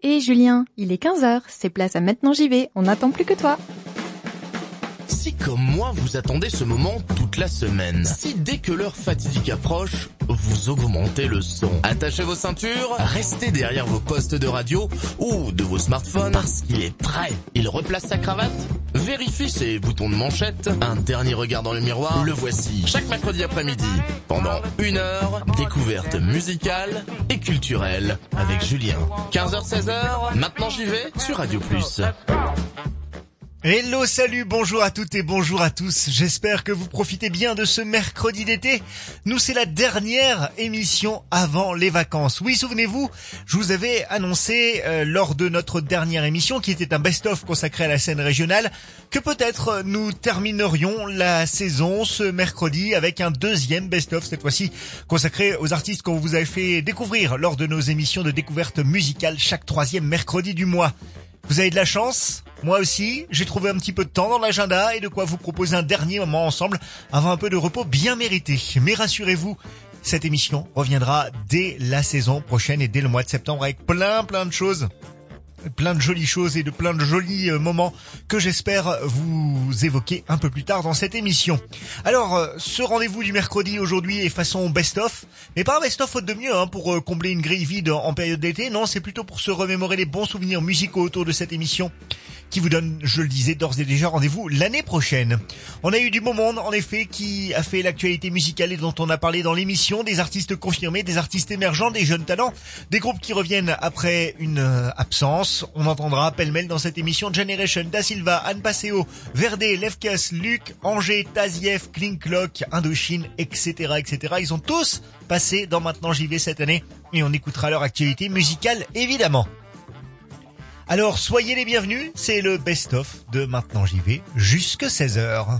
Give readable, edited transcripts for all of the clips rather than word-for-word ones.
Et Julien, il est 15h, c'est place à Maintenant j'y vais, on n'attend plus que toi. Si comme moi vous attendez ce moment toute la semaine, si dès que l'heure fatidique approche, vous augmentez le son, attachez vos ceintures, restez derrière vos postes de radio ou de vos smartphones parce qu'il est prêt. Il replace sa cravate, vérifie ses boutons de manchette, un dernier regard dans le miroir, le voici. Chaque mercredi après-midi, pendant 1 heure, découverte musicale et culturelle avec Julien. 15h-16h, Maintenant j'y vais sur Radio Plus. Hello, salut, bonjour à toutes et bonjour à tous. J'espère que vous profitez bien de ce mercredi d'été. Nous, c'est la dernière émission avant les vacances. Oui, souvenez-vous, je vous avais annoncé lors de notre dernière émission, qui était un best-of consacré à la scène régionale, que peut-être nous terminerions la saison ce mercredi avec un deuxième best-of, cette fois-ci consacré aux artistes qu'on vous avait fait découvrir lors de nos émissions de découverte musicale chaque 3e mercredi du mois. Vous avez de la chance, moi aussi, j'ai trouvé un petit peu de temps dans l'agenda et de quoi vous proposer un dernier moment ensemble avant un peu de repos bien mérité. Mais rassurez-vous, cette émission reviendra dès la saison prochaine et dès le mois de septembre avec plein de choses. Plein de jolies choses et de plein de jolis moments que j'espère vous évoquer un peu plus tard dans cette émission. Alors, ce rendez-vous du mercredi aujourd'hui est façon best-of, mais pas un best-of faute de mieux pour combler une grille vide en période d'été. Non, c'est plutôt pour se remémorer les bons souvenirs musicaux autour de cette émission qui vous donne, je le disais, d'ores et déjà rendez-vous l'année prochaine. On a eu du beau monde, en effet, qui a fait l'actualité musicale et dont on a parlé dans l'émission, des artistes confirmés, des artistes émergents, des jeunes talents, des groupes qui reviennent après une absence. On entendra pêle-mêle dans cette émission Generation, Da Silva, Anne Passeo, Verdé, Lefkas, Luc, Angers, Taziev, Klinklock, Indochine, etc., etc. Ils ont tous passé dans Maintenant j'y vais cette année et on écoutera leur actualité musicale évidemment. Alors soyez les bienvenus, c'est le best-of de Maintenant j'y vais jusque 16h.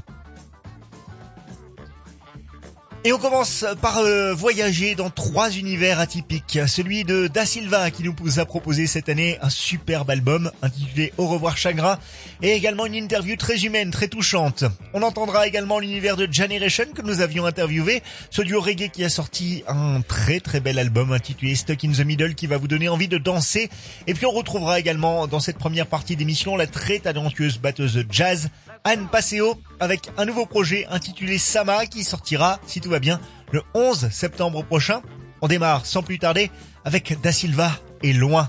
Et on commence par voyager dans 3 univers atypiques. Celui de Da Silva qui nous a proposé cette année un superbe album intitulé Au revoir chagrin et également une interview très humaine, très touchante. On entendra également l'univers de Generation que nous avions interviewé, ce duo reggae qui a sorti un très bel album intitulé Stuck in the Middle qui va vous donner envie de danser. Et puis on retrouvera également dans cette première partie d'émission la très talentueuse batteuse de jazz Anne Passeo avec un nouveau projet intitulé Sama qui sortira, si tout va bien, le 11 septembre prochain. On démarre sans plus tarder avec Da Silva et Loin.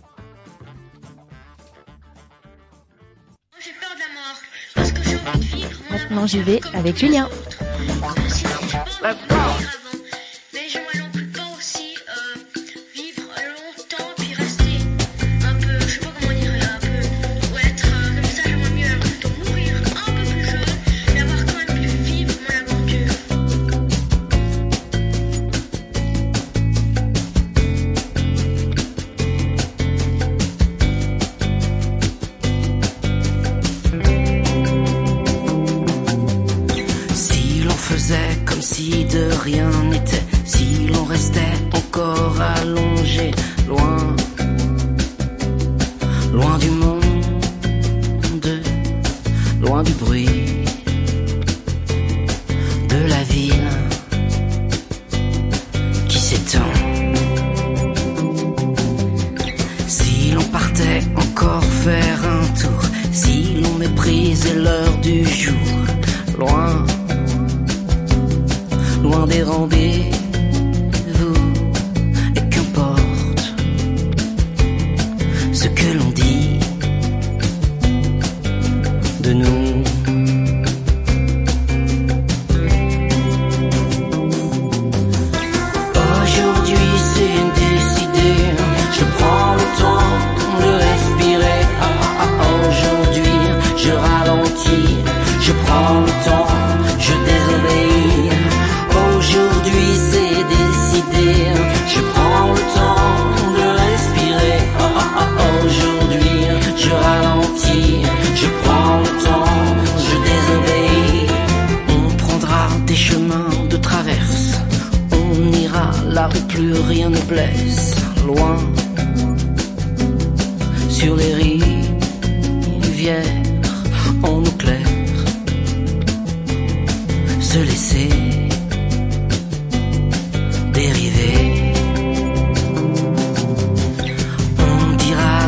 J'ai peur de la mort parce que j'ai envie de vivre. Maintenant j'y vais avec Julien. Les gens allons plus pas aussi vivre longtemps puis rester un peu, je sais pas comment dire, un peu, ou être comme ça, j'aimerais mieux plutôt mourir un peu plus jeune et avoir quand même pu vivre mon aventure. Si l'on faisait comme si de rien n'était, si l'on restait encore allongé, loin, loin du monde, loin du bruit de la ville qui s'étend. Si l'on partait encore faire un tour, si l'on méprisait l'heure du jour, loin, loin des rendez-vous, et qu'importe ce que l'on dit de nous. Aujourd'hui c'est décidé, je prends le temps de respirer. Aujourd'hui je ralentis, je prends le temps, je désobéis. Aujourd'hui c'est décidé, je prends le temps de respirer. Aujourd'hui je ralentis, je prends le temps, je désobéis. On prendra des chemins de traverse, on ira là où plus rien ne blesse, loin sur les rivières en eau claire, se laisser dériver. On dira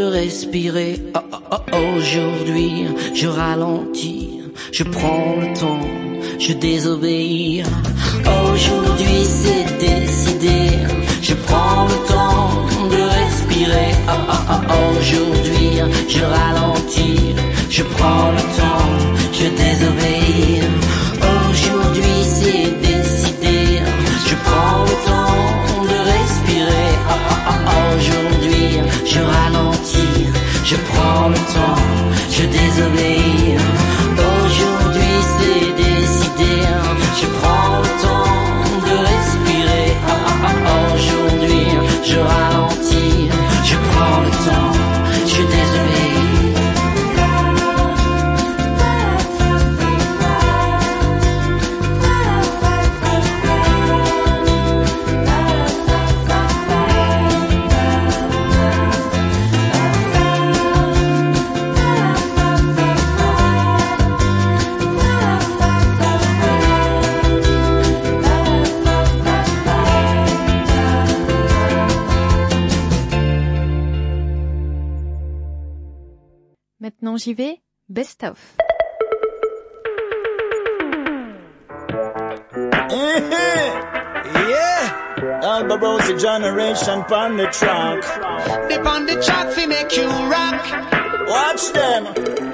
de respirer. Aujourd'hui, je ralentis, je prends le temps, je désobéis. Aujourd'hui, c'est décidé, je prends le temps de respirer. Aujourd'hui, je ralentis, je prends le temps, je désobéis. Aujourd'hui, c'est décidé, je prends le temps de respirer. Aujourd'hui, je ralentis, je prends le temps, je désobéis. Aujourd'hui, c'est décidé, je prends le temps de respirer. Aujourd'hui, je ralentis, je prends le temps, je désobéis. Maintenant j'y vais, best of. Yeah, Alba Rosie generation pon the track. They on the track fi make you rock. Watch them.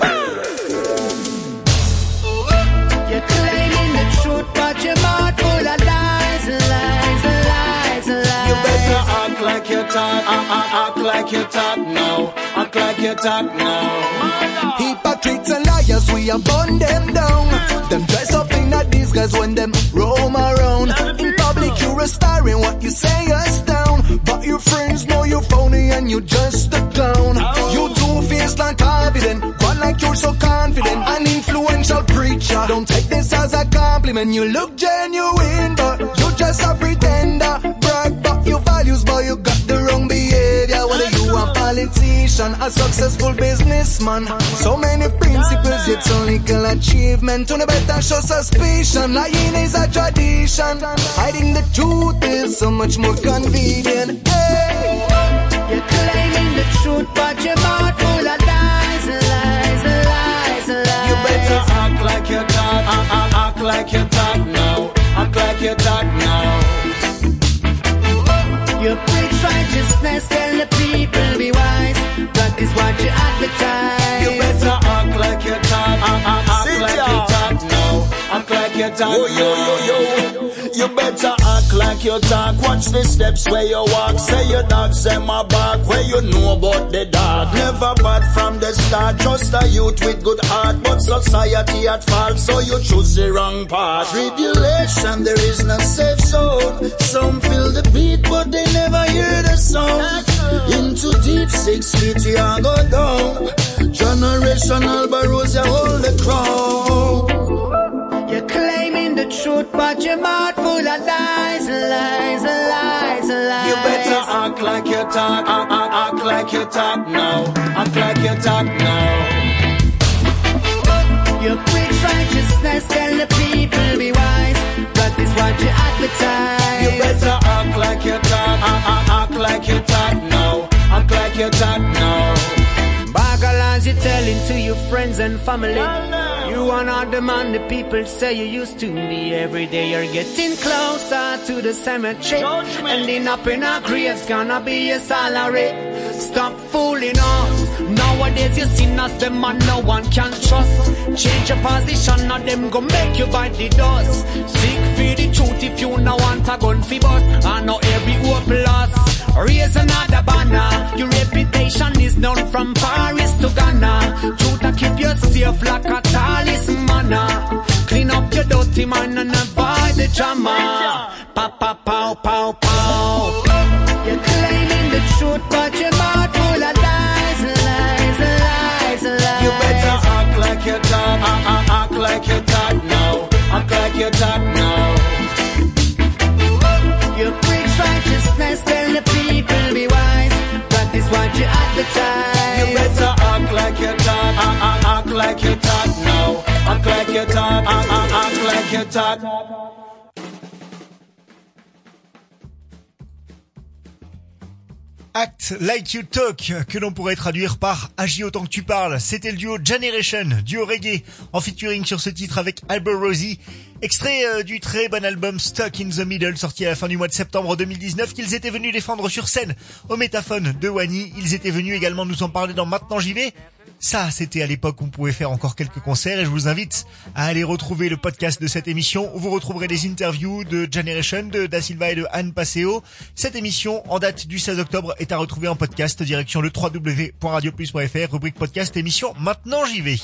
You're claiming the truth, but your mouth full of lies, lies, lies, lies. You better act like you talk, act like you talk now, act like you talk now. Hypocrites and liars, we are burn them down. Them dress up in a disguise when them roam around. In public you're aspiring, what you say is down. But your friends know you're phony and you're just a clown. You two-faced and confident, one like you're so confident. An influential preacher, don't take this as a compliment. You look genuine, but you're just a pretender. Brag about your values, but you got the wrong behavior. Whether you a politician, a successful businessman, so many principles, yet so little achievement. To the better show suspicion, lying is a tradition. Hiding the truth is so much more convenient. Hey. You're claiming the truth, but your mouth full of lies, lies, lies, lies. You better act like you talk, act like you talk now, act like you talk now. You preach righteousness, tell the people be wise. Practice what you advertise. You better act like you talk, act like you talk now, act like you talk. Yo. You better act like you talk. Watch the steps where you walk. Say your dogs them my back. Where you know about the dark. Never bad from the start. Just a youth with good heart, but society at fault, so you choose the wrong path. Tribulation, there is no safe zone. Some feel the beat, but they never hear the sound. Into deep 6 feet you are go down. Generational barrows, you hold the crown. You're claiming the truth, but your mouth full of lies, lies, lies, lies. You better act like you talk, act like you talk now, act like you talk now. You preach righteousness, tell the people be wise. Practice what you advertise. You better act like you talk, act like you talk now, act like you talk now. Bagalans you're telling to your friends and family. You are not the man the people say you used to be. Every day you're getting closer to the cemetery. Ending up in a grave's gonna be your salary. Stop fooling us. Nowadays you see us, them man no one can trust. Change your position, now them go make you bite the dust. Seek for the truth if you no want a gun fi bust. I know every hope lost. Raise another banner. Your reputation is known from Paris to Ghana. Truth to keep you safe like a talisman. Clean up your dirty mind and avoid the drama. Pa pa pow pow pow. You're claiming the truth, but your mouth full of lies, lies, lies, lies. You better act like you talk, act like you talk now, act like you talk now. You preach righteousness, tell the people be wise. Practice what you advertise. You better act like you talk, act like you talk now, act like you talk, act like you talk. Act Like You Talk, que l'on pourrait traduire par Agis autant que tu parles. C'était le duo Generation, duo reggae, en featuring sur ce titre avec Albert Rosie. Extrait du très bon album Stuck in the Middle, sorti à la fin du mois de septembre 2019, qu'ils étaient venus défendre sur scène au Métaphone de Wany. Ils étaient venus également nous en parler dans Maintenant J'y vais. Ça, c'était à l'époque où on pouvait faire encore quelques concerts, et je vous invite à aller retrouver le podcast de cette émission où vous retrouverez les interviews de Generation, de Da Silva et de Anne Passeo. Cette émission, en date du 16 octobre, est à retrouver en podcast, direction le www.radioplus.fr, rubrique podcast, émission Maintenant J'y vais.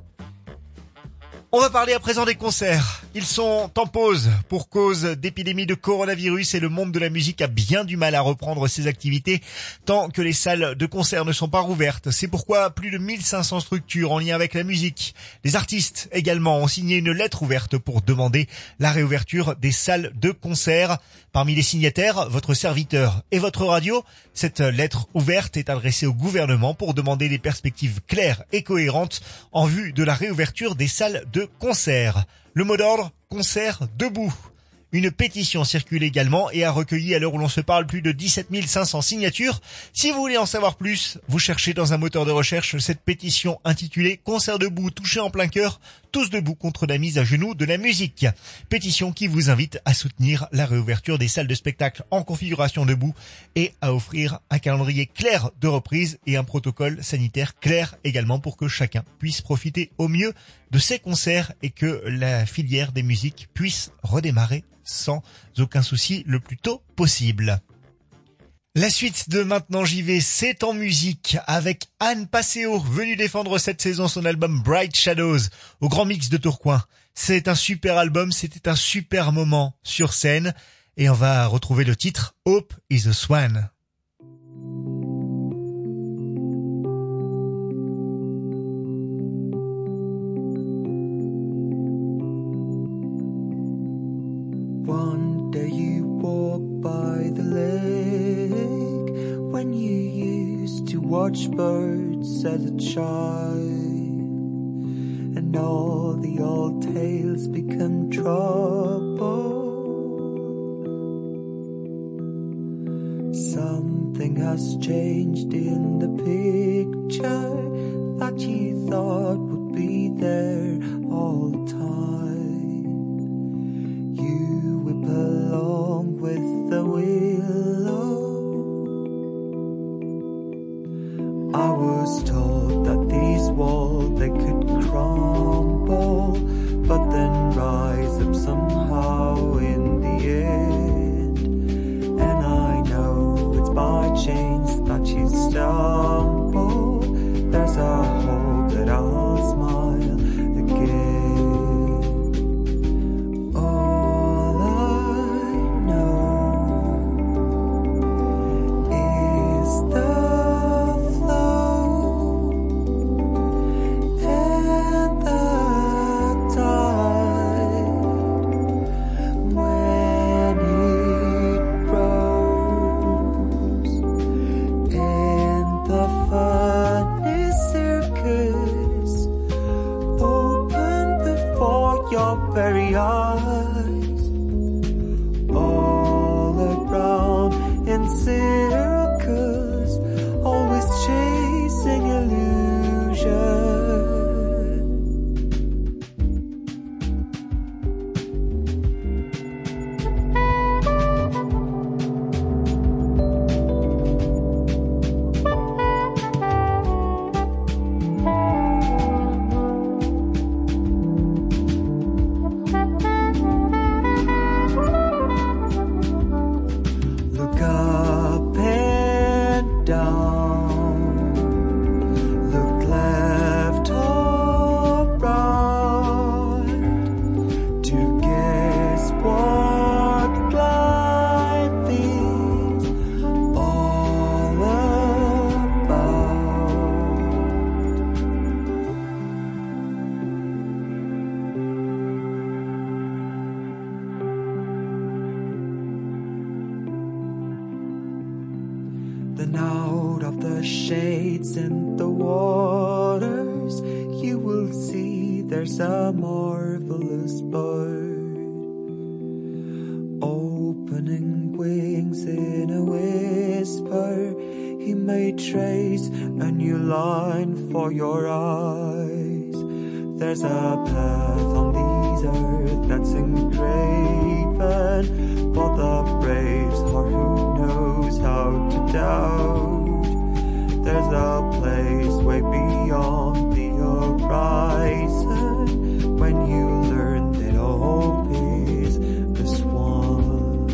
On va parler à présent des concerts. Ils sont en pause pour cause d'épidémie de coronavirus et le monde de la musique a bien du mal à reprendre ses activités tant que les salles de concert ne sont pas rouvertes. C'est pourquoi plus de 1500 structures en lien avec la musique, les artistes également, ont signé une lettre ouverte pour demander la réouverture des salles de concert. Parmi les signataires, votre serviteur et votre radio. Cette lettre ouverte est adressée au gouvernement pour demander des perspectives claires et cohérentes en vue de la réouverture des salles de concert. Le mot d'ordre, concert debout. Une pétition circule également et a recueilli à l'heure où l'on se parle plus de 17 500 signatures. Si vous voulez en savoir plus, vous cherchez dans un moteur de recherche cette pétition intitulée « Concert debout, touché en plein cœur, tous debout contre la mise à genoux de la musique ». Pétition qui vous invite à soutenir la réouverture des salles de spectacle en configuration debout et à offrir un calendrier clair de reprise et un protocole sanitaire clair également pour que chacun puisse profiter au mieux de ces concerts et que la filière des musiques puisse redémarrer sans aucun souci le plus tôt possible. La suite de Maintenant J'y vais, c'est en musique avec Anne Passeo, venue défendre cette saison son album Bright Shadows au Grand Mix de Tourcoing. C'est un super album, c'était un super moment sur scène et on va retrouver le titre Hope is a Swan. One day you walk by the lake when you used to watch birds as a child, and all the old tales become trouble. Something has changed in the picture that you thought would be there all the time. You whip along with the willow. I was told that these walls, they could crumble, but then rise up somehow in the end. And I know it's by chance that you stumble. There's a hope that I'll smile again. Very eyes all around in circles, always chasing illusion. Then out of the shades and the waters, you will see there's a marvelous bird, opening wings in a whisper. trace, a new line for your eyes. There's a path on this earth that's engraven for the brave's heart who knows how to doubt. There's a place way beyond the horizon when you learn that hope is the swan.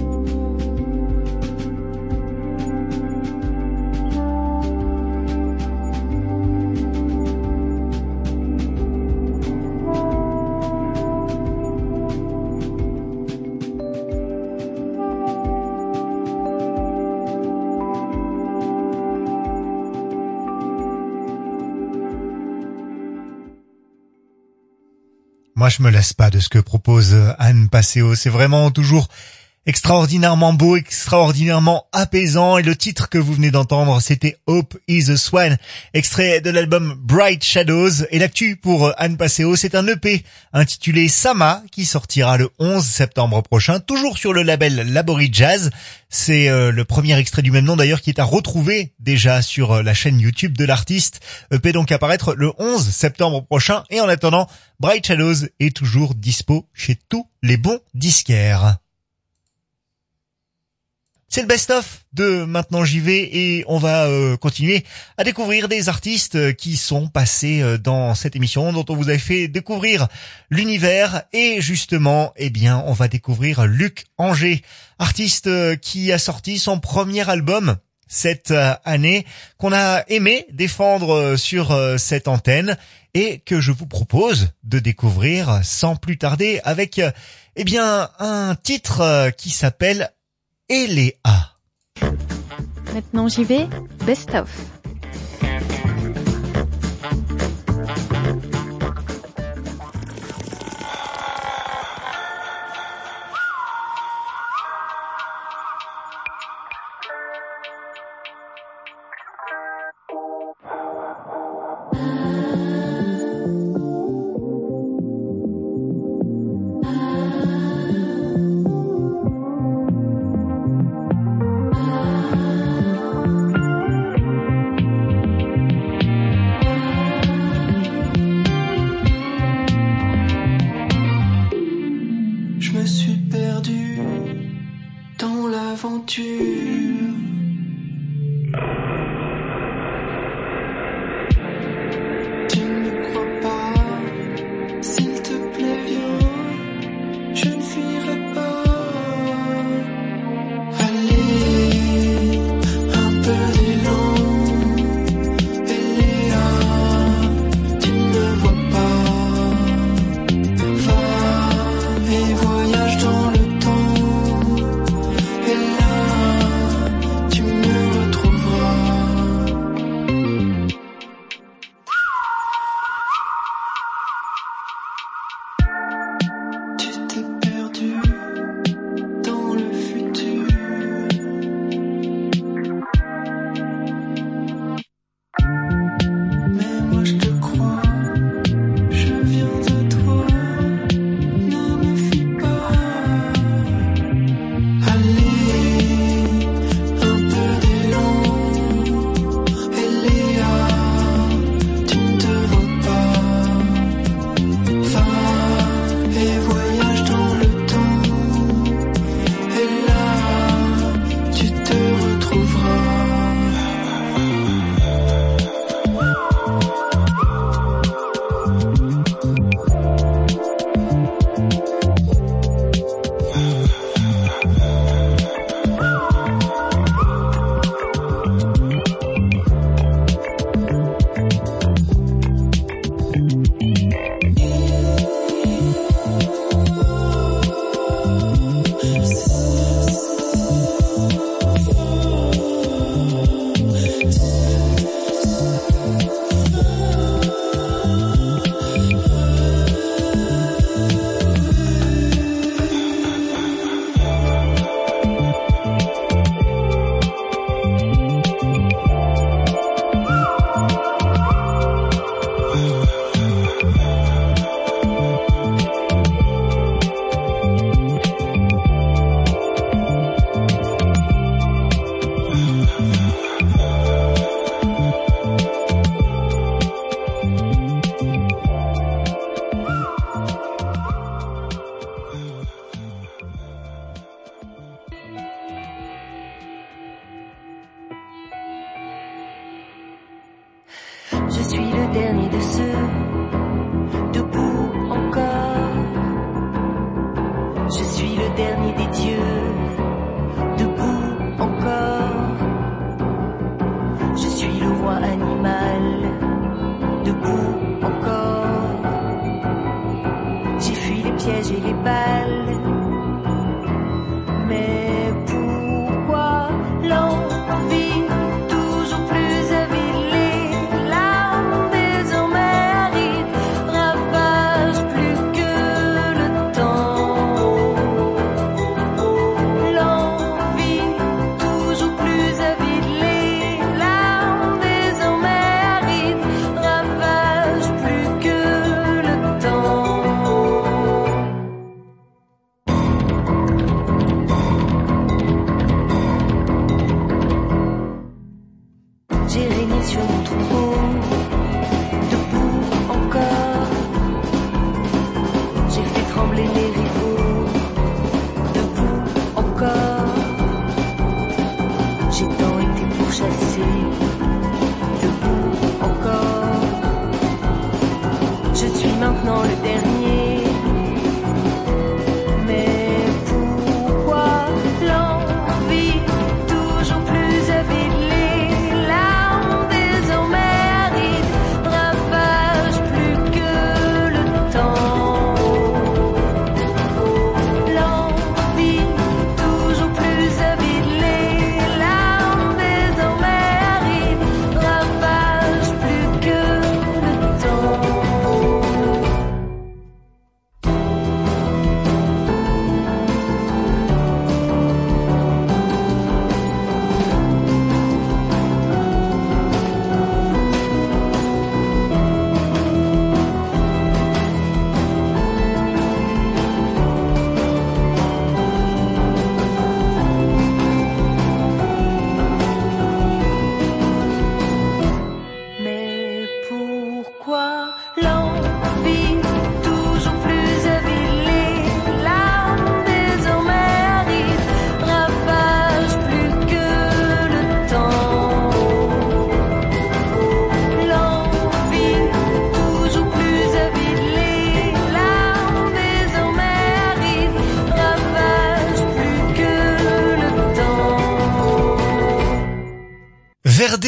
Moi, je me lasse pas de ce que propose Anne Passeo. C'est vraiment toujours extraordinairement beau, extraordinairement apaisant. Et le titre que vous venez d'entendre, c'était Hope is a Swan, extrait de l'album Bright Shadows. Et l'actu pour Anne Passeo, c'est un EP intitulé Sama qui sortira le 11 septembre prochain, toujours sur le label Labori Jazz. C'est le premier extrait du même nom d'ailleurs qui est à retrouver déjà sur la chaîne YouTube de l'artiste. EP donc à paraître le 11 septembre prochain. Et en attendant, Bright Shadows est toujours dispo chez tous les bons disquaires. C'est le best-of de Maintenant J'y vais et on va continuer à découvrir des artistes qui sont passés dans cette émission dont on vous avait fait découvrir l'univers et justement, eh bien, on va découvrir Luc Anger, artiste qui a sorti son premier album cette année, qu'on a aimé défendre sur cette antenne et que je vous propose de découvrir sans plus tarder avec, eh bien, un titre qui s'appelle Eléa. Maintenant j'y vais, best of.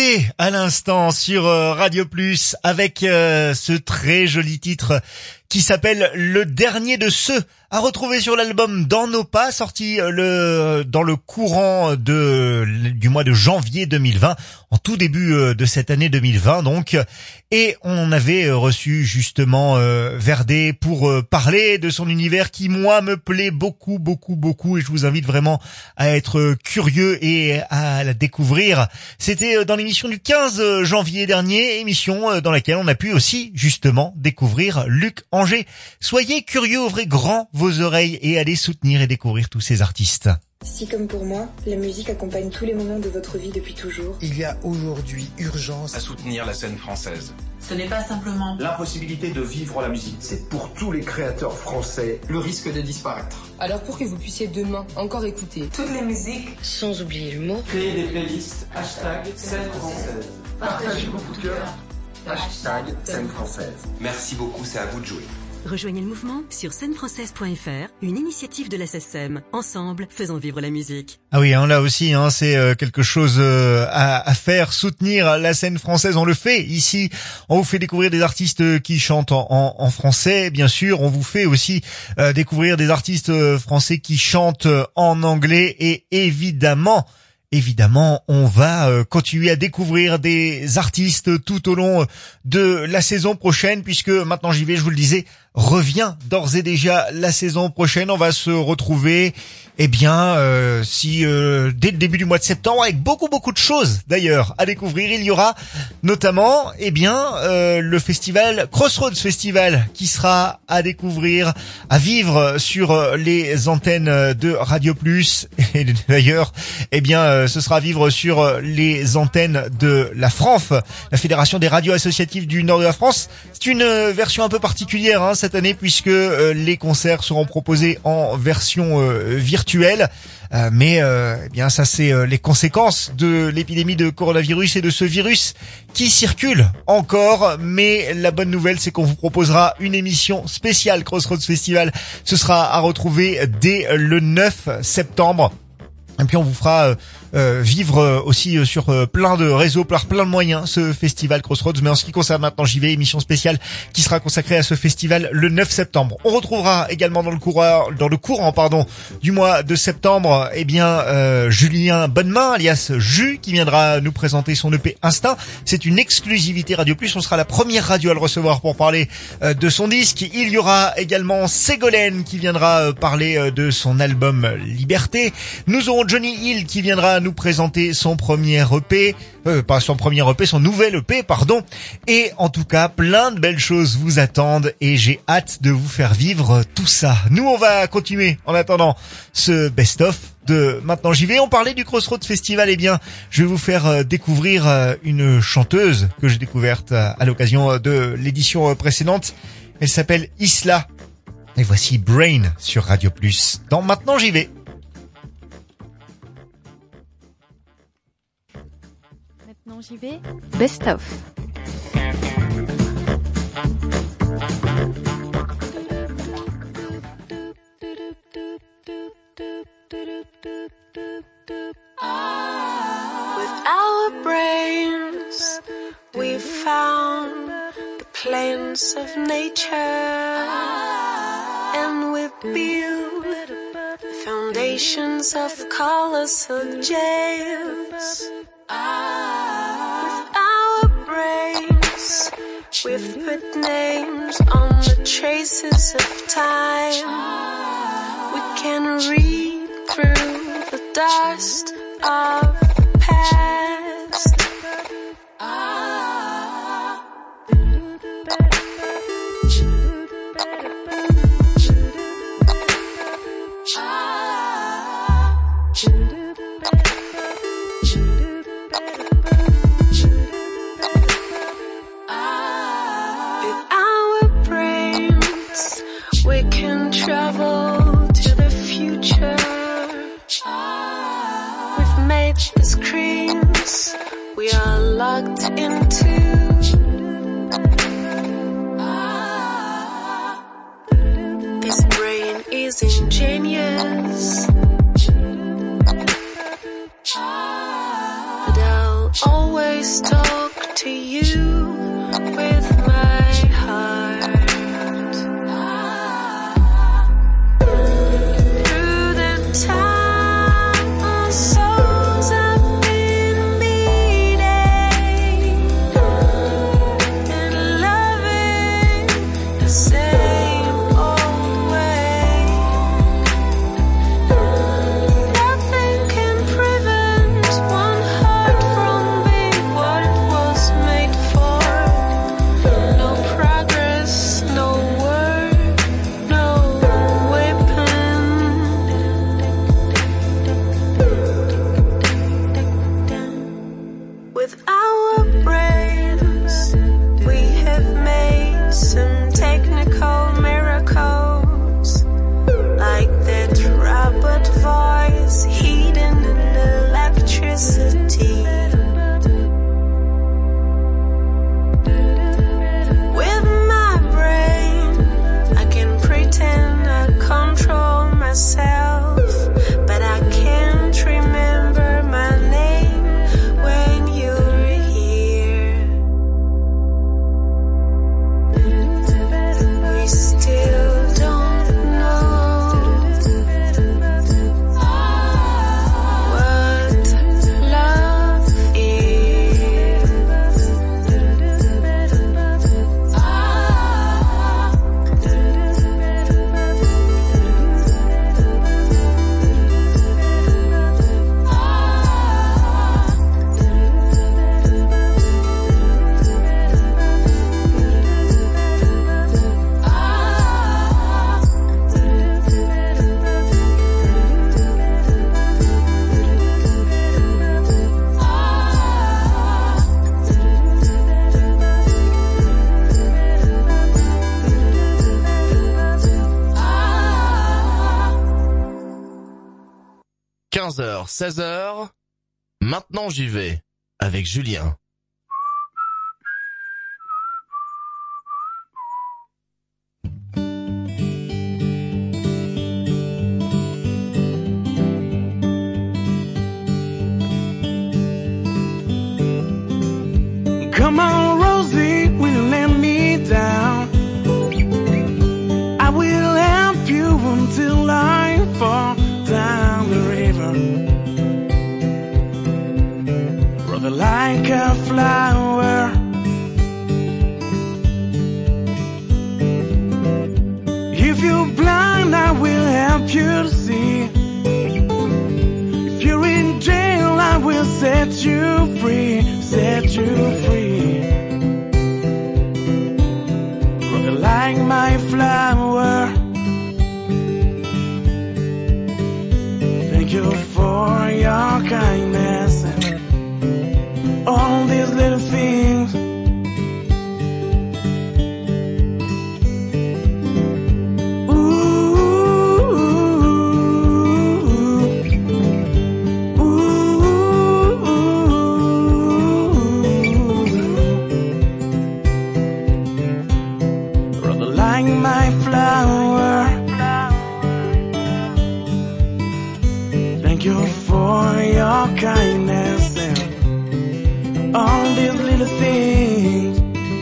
Angers à l'instant sur Radio Plus avec ce très joli titre qui s'appelle Le Dernier de Ceux, à retrouver sur l'album Dans nos pas, sorti dans le courant du mois de janvier 2020, en tout début de cette année 2020 donc. Et on avait reçu justement Verdé pour parler de son univers qui moi me plaît beaucoup et je vous invite vraiment à être curieux et à la découvrir. C'était dans l'émission du 15 janvier dernier, émission dans laquelle on a pu aussi justement découvrir Luc Angers. Soyez curieux, ouvrez grand vos oreilles et allez soutenir et découvrir tous ces artistes. Si comme pour moi, la musique accompagne tous les moments de votre vie depuis toujours, il y a aujourd'hui urgence à soutenir la scène française. Ce n'est pas simplement l'impossibilité de vivre la musique. C'est pour tous les créateurs français le risque de disparaître. Alors pour que vous puissiez demain encore écouter toutes les musiques, sans oublier l'humour, créer des playlists, #scène française. Partagez vos coups de cœur, #scène française. Merci beaucoup, c'est à vous de jouer. Rejoignez le mouvement sur scenefrançaise.fr, une initiative de la SSM. Ensemble, faisons vivre la musique. Ah oui, là aussi, c'est quelque chose à faire, soutenir la scène française. On le fait ici. On vous fait découvrir des artistes qui chantent en français, bien sûr. On vous fait aussi découvrir des artistes français qui chantent en anglais. Et évidemment, on va continuer à découvrir des artistes tout au long de la saison prochaine, puisque Maintenant J'y vais, je vous le disais, revient d'ores et déjà la saison prochaine. On va se retrouver, dès le début du mois de septembre, avec beaucoup de choses d'ailleurs à découvrir. Il y aura notamment, le festival Crossroads Festival qui sera à découvrir, à vivre sur les antennes de Radio Plus. Et d'ailleurs, ce sera à vivre sur les antennes de la FRANF, la Fédération des radios associatives du Nord de la France. C'est une version un peu particulière cette année, puisque les concerts seront proposés en version virtuelle. Ça c'est les conséquences de l'épidémie de coronavirus et de ce virus qui circule encore. Mais la bonne nouvelle, c'est qu'on vous proposera une émission spéciale Crossroads Festival. Ce sera à retrouver dès le 9 septembre. Et puis on vous fera vivre aussi sur plein de réseaux, par plein de moyens, ce festival Crossroads. Mais en ce qui concerne Maintenant J'y vais, émission spéciale qui sera consacrée à ce festival le 9 septembre. On retrouvera également dans le courant du mois de septembre, Julien Bonnemain, alias Jus, qui viendra nous présenter son EP Instinct. C'est une exclusivité Radio Plus. On sera la première radio à le recevoir pour parler de son disque. Il y aura également Ségolène qui viendra parler de son album Liberté. Nous aurons Johnny Hill qui viendra nous présenter son nouvel EP, pardon. Et en tout cas, plein de belles choses vous attendent et j'ai hâte de vous faire vivre tout ça. Nous, on va continuer en attendant ce best-of de Maintenant J'y vais. On parlait du Crossroads Festival, je vais vous faire découvrir une chanteuse que j'ai découverte à l'occasion de l'édition précédente. Elle s'appelle Isla. Et voici Brain sur Radio Plus dans Maintenant J'y vais. Maintenant J'y vais, best of. With our brains, we've found the plains of nature, and we build the foundations of colossal jails. With our brains, we've put names on the traces of time. We can read through the dust of the past. With our brains, we can travel to the future. We've made the screens we are locked into. This brain is ingenious, but I'll always 15h, 16h, maintenant j'y vais, avec Julien. Come on, Rosie, will you let me down? I will help you until I fall down the river. Brother, like a flower, if you're blind, I will help you to see. If you're in jail, I will set you free, set you free. Brother, like my flower, thank you for your kindness and all these little things. My flower, thank you for your kindness and all these little things.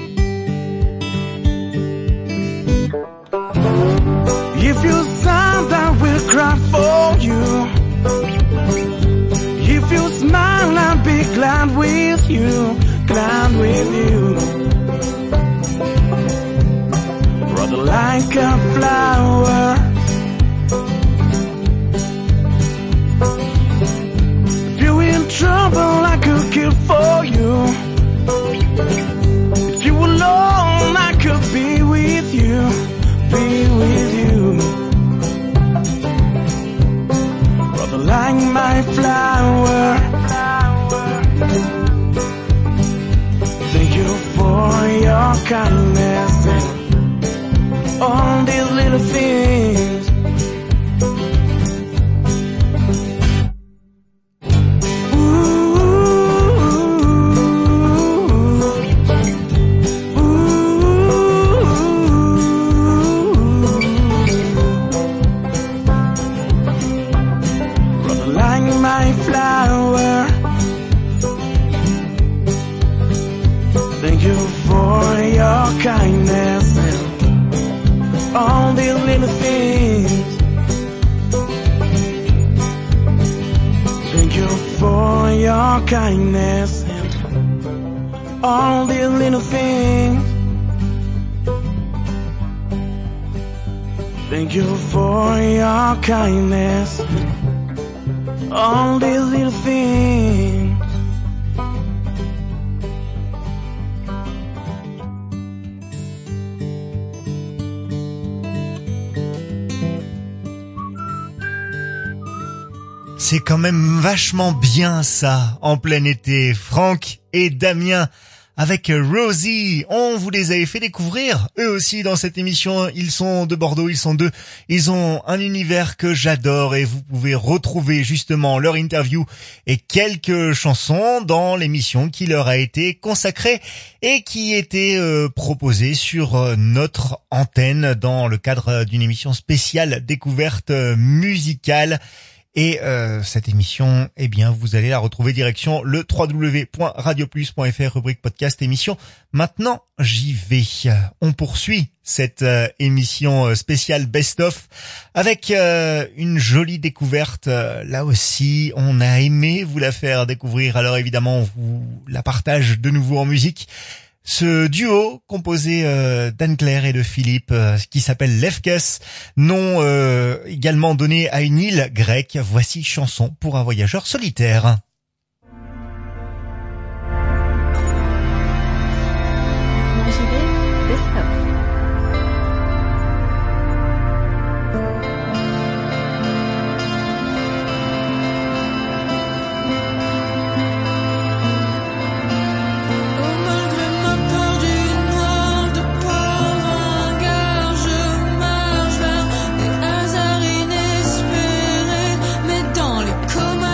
If you're sad, I will cry for you. If you smile, I'll be glad with you, glad with you. Brother, like a flower, if you're in trouble, I could kill for you. If you were alone, I could be with you, be with you. Brother, like my flower, thank you for your kindness and all these little things. Brother, like my flower, thank you for your kindness and all these little things. Thank you for your kindness and all these little things. Thank you for your kindness and all these little things. C'est quand même vachement bien ça, en plein été. Franck et Damien avec Rosie, on vous les avait fait découvrir, eux aussi dans cette émission. Ils sont de Bordeaux, ils sont deux. Ils ont un univers que j'adore et vous pouvez retrouver justement leur interview et quelques chansons dans l'émission qui leur a été consacrée et qui était proposée sur notre antenne dans le cadre d'une émission spéciale découverte musicale. Et cette émission, eh bien, vous allez la retrouver direction le www.radioplus.fr, rubrique podcast émission. Maintenant, j'y vais. On poursuit cette émission spéciale best-of avec une jolie découverte. Là aussi, on a aimé vous la faire découvrir. Alors évidemment, on vous la partage de nouveau en musique. Ce duo composé d'Anne-Claire et de Philippe qui s'appelle Lefkes, nom également donné à une île grecque. Voici chanson pour un voyageur solitaire. Come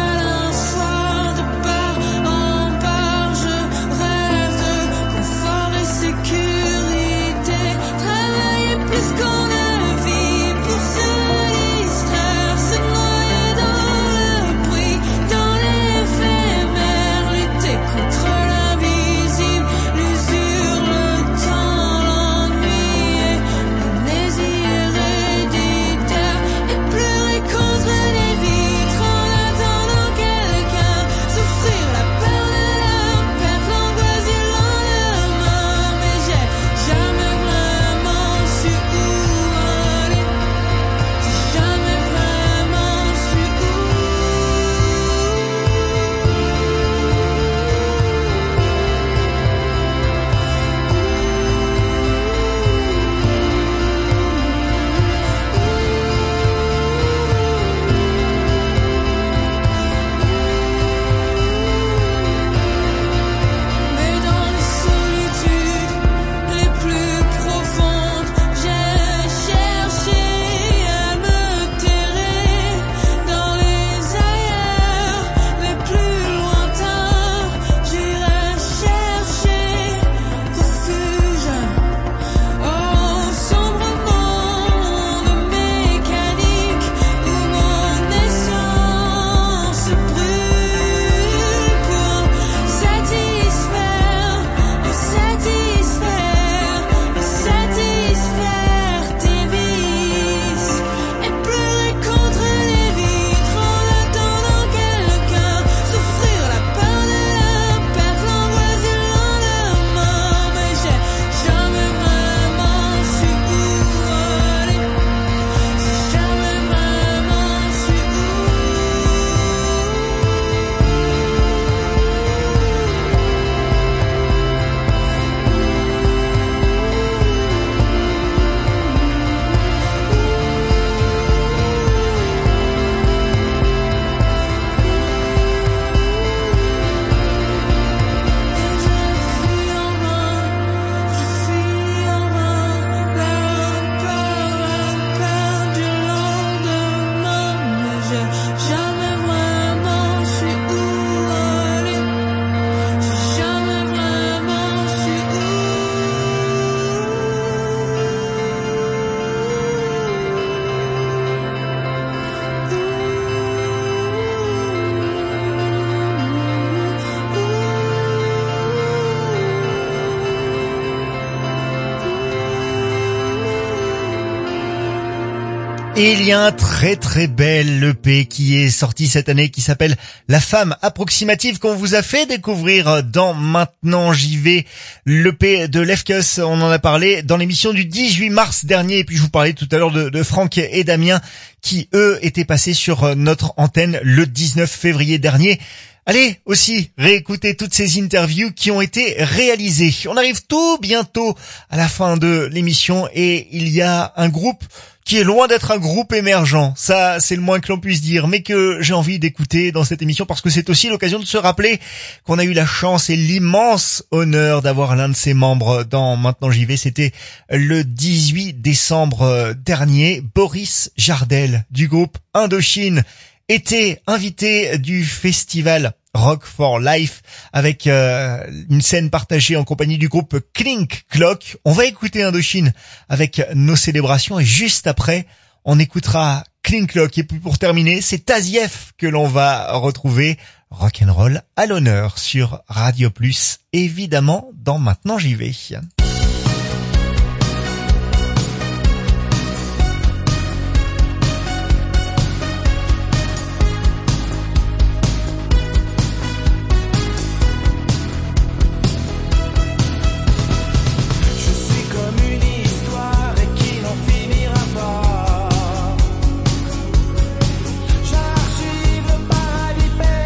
Et il y a un très très bel EP qui est sorti cette année qui s'appelle La Femme Approximative qu'on vous a fait découvrir dans Maintenant J'y vais. L'EP de Lefkus, on en a parlé dans l'émission du 18 mars dernier et puis je vous parlais tout à l'heure de Franck et Damien qui eux étaient passés sur notre antenne le 19 février dernier. Allez aussi réécouter toutes ces interviews qui ont été réalisées. On arrive tout bientôt à la fin de l'émission et il y a un groupe qui est loin d'être un groupe émergent, ça c'est le moins que l'on puisse dire, mais que j'ai envie d'écouter dans cette émission parce que c'est aussi l'occasion de se rappeler qu'on a eu la chance et l'immense honneur d'avoir l'un de ses membres dans Maintenant J'y vais. C'était le 18 décembre dernier. Boris Jardel du groupe Indochine était invité du festival Rock for Life avec une scène partagée en compagnie du groupe Clink Clock. On va écouter Indochine avec Nos Célébrations et juste après, on écoutera Clink Clock. Et puis pour terminer, c'est Tazieff que l'on va retrouver. Rock'n'roll à l'honneur sur Radio Plus, évidemment dans Maintenant J'y vais.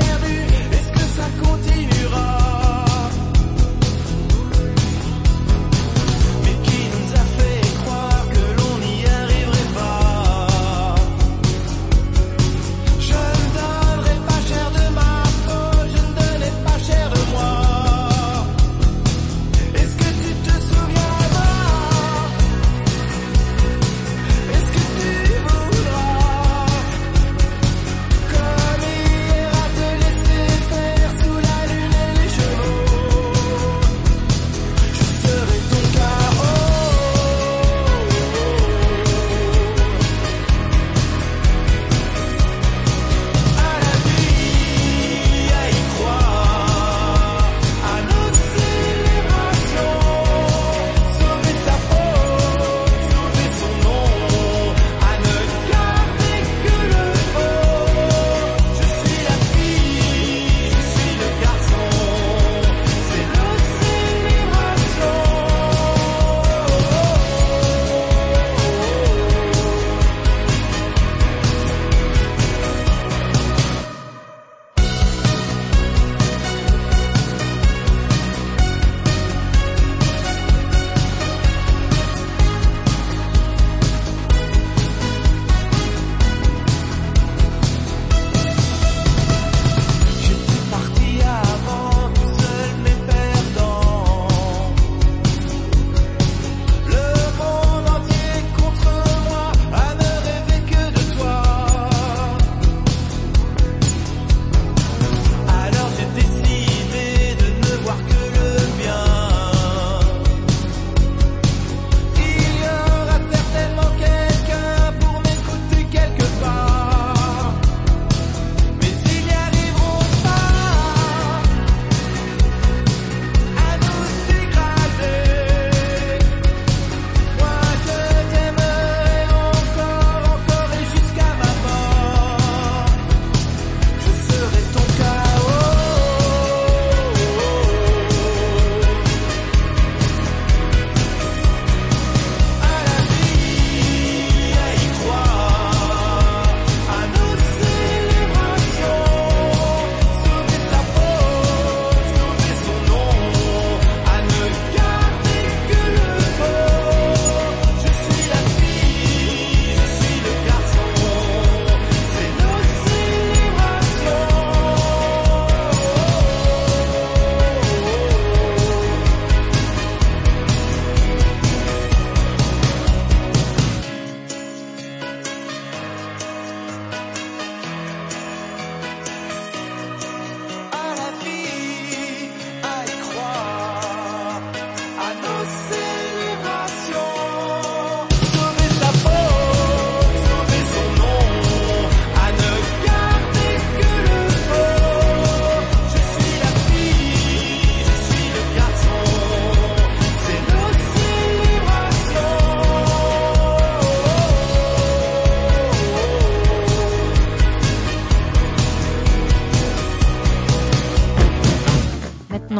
Continuera.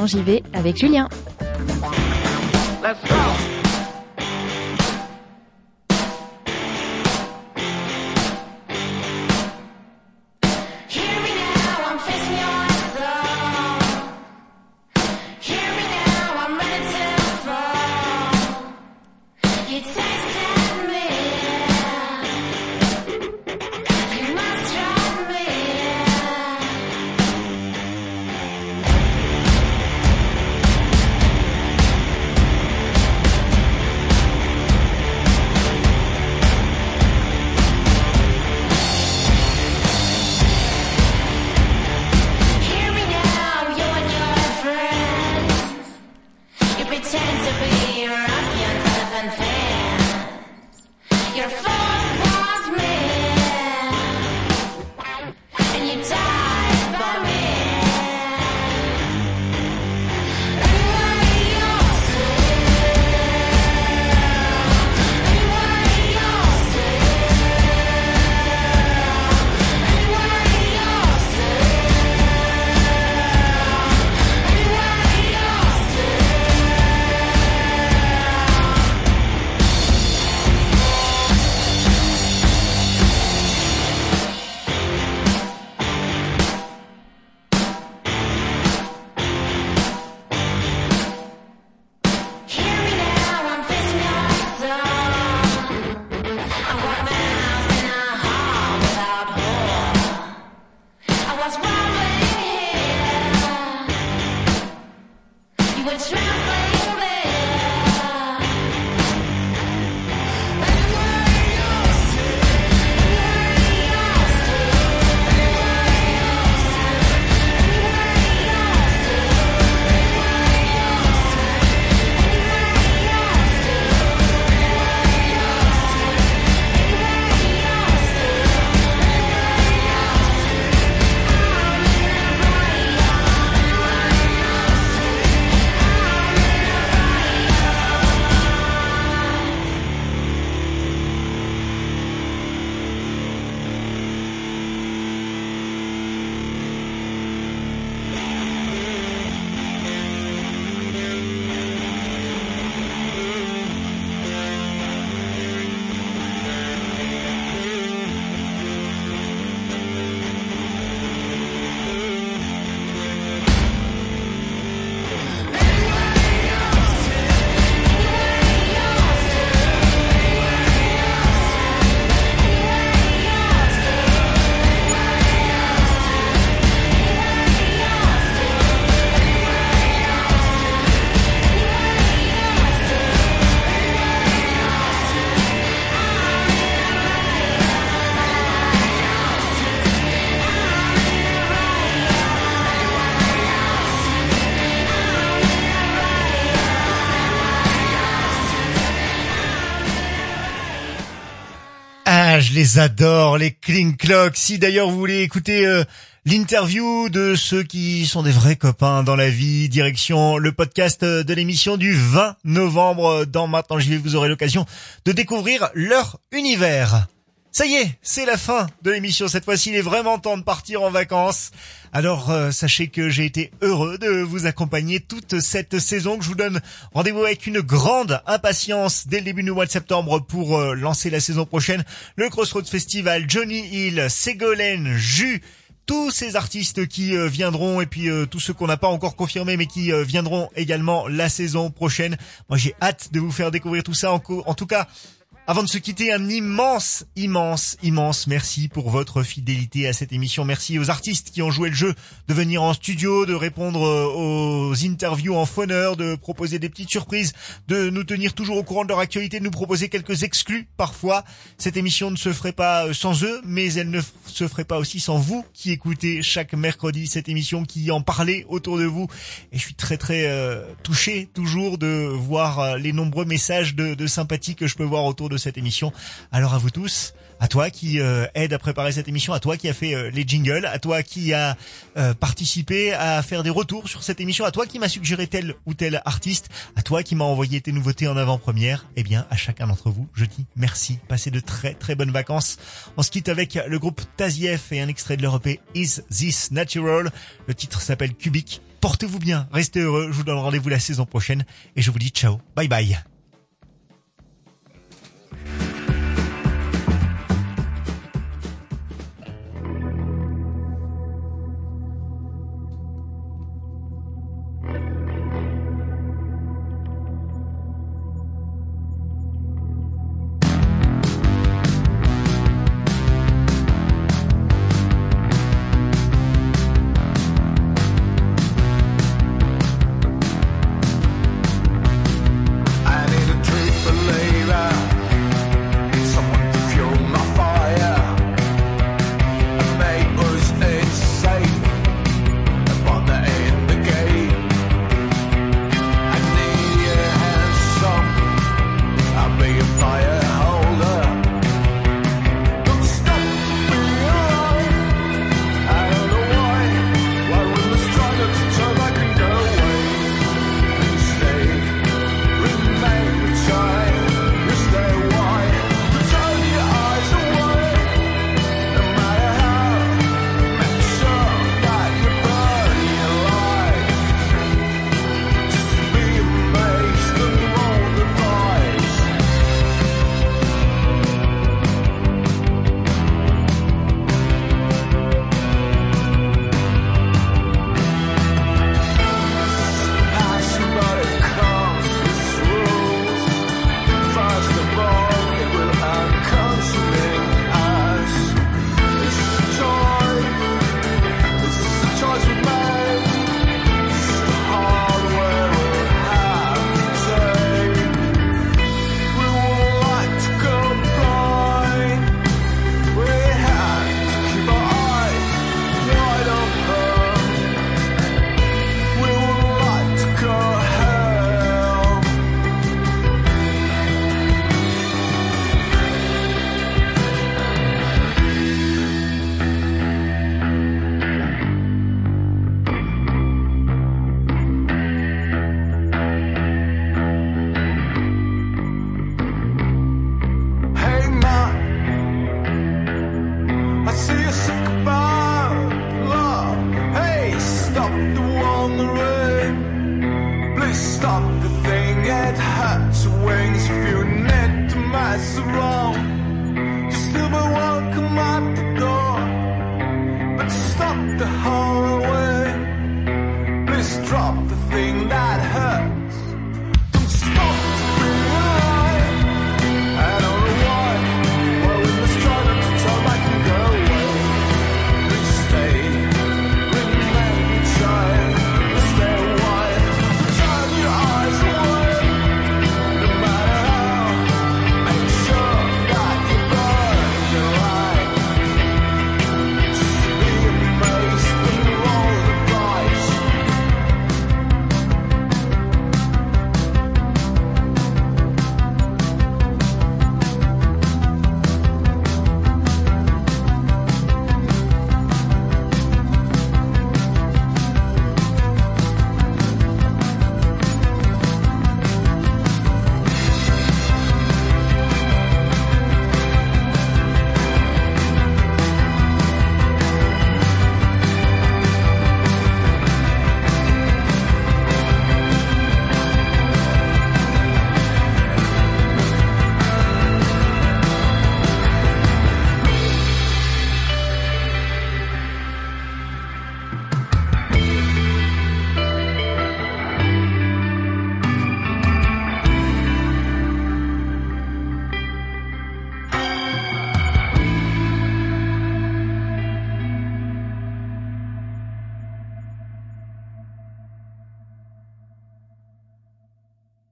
j'y vais avec Julien. Let's go. Je les adore, les Clean Clock. Si d'ailleurs vous voulez écouter l'interview de ceux qui sont des vrais copains dans la vie, direction le podcast de l'émission du 20 novembre. Dans Maintenant j'y vais, vous aurez l'occasion de découvrir leur univers. Ça y est, c'est la fin de l'émission. Cette fois-ci, il est vraiment temps de partir en vacances. Alors, sachez que j'ai été heureux de vous accompagner toute cette saison, que je vous donne rendez-vous avec une grande impatience dès le début du mois de septembre pour lancer la saison prochaine. Le Crossroads Festival, Johnny Hill, Ségolène, Jus, tous ces artistes qui viendront et puis tous ceux qu'on n'a pas encore confirmés mais qui viendront également la saison prochaine. Moi, j'ai hâte de vous faire découvrir tout ça. En tout cas, avant de se quitter, un immense merci pour votre fidélité à cette émission. Merci aux artistes qui ont joué le jeu de venir en studio, de répondre aux interviews en fauneur, de proposer des petites surprises, de nous tenir toujours au courant de leur actualité, de nous proposer quelques exclus parfois. Cette émission ne se ferait pas sans eux, mais elle ne se ferait pas aussi sans vous qui écoutez chaque mercredi cette émission, qui en parlez autour de vous. Et je suis très touché toujours de voir les nombreux messages de sympathie que je peux voir autour de cette émission. Alors à vous tous, à toi qui aide à préparer cette émission, à toi qui a fait les jingles, à toi qui a participé à faire des retours sur cette émission, à toi qui m'a suggéré tel ou tel artiste, à toi qui m'a envoyé tes nouveautés en avant-première, eh bien à chacun d'entre vous, je dis merci. Passez de très bonnes vacances. On se quitte avec le groupe Tazieff et un extrait de leur EP Is This Natural. Le titre s'appelle Cubic. Portez-vous bien, restez heureux, je vous donne rendez-vous la saison prochaine et je vous dis ciao, bye bye.